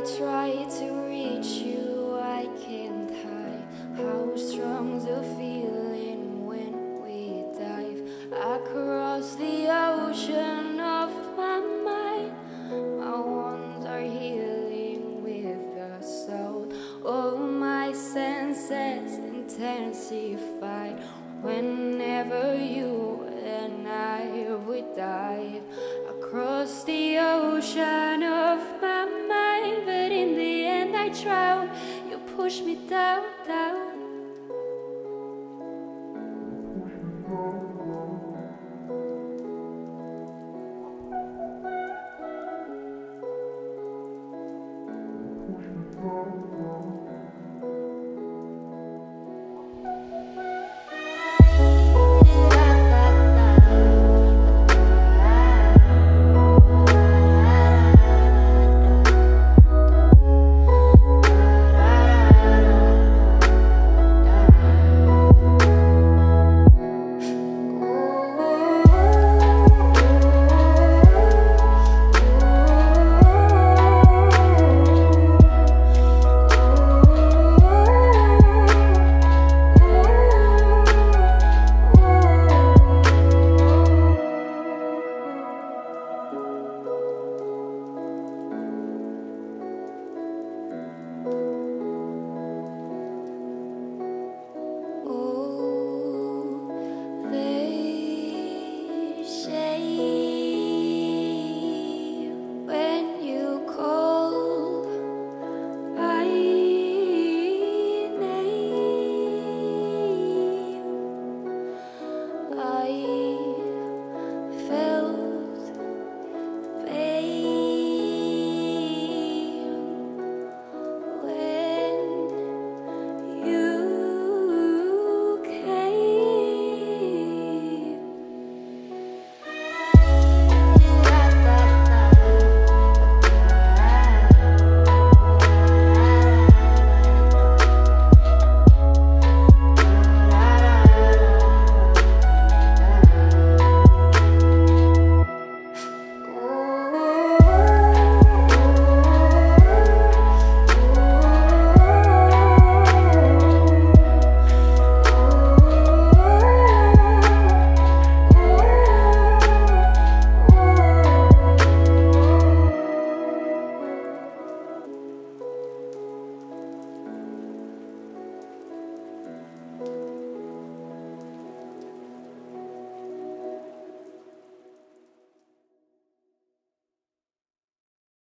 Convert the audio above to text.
try to reach you, I can't hide how strong's the feeling when we dive across the ocean of my mind. My wounds are healing with the soul. All my senses intensified whenever you and I would dive across the ocean of my mind. But in the end I drown. You push me down, down.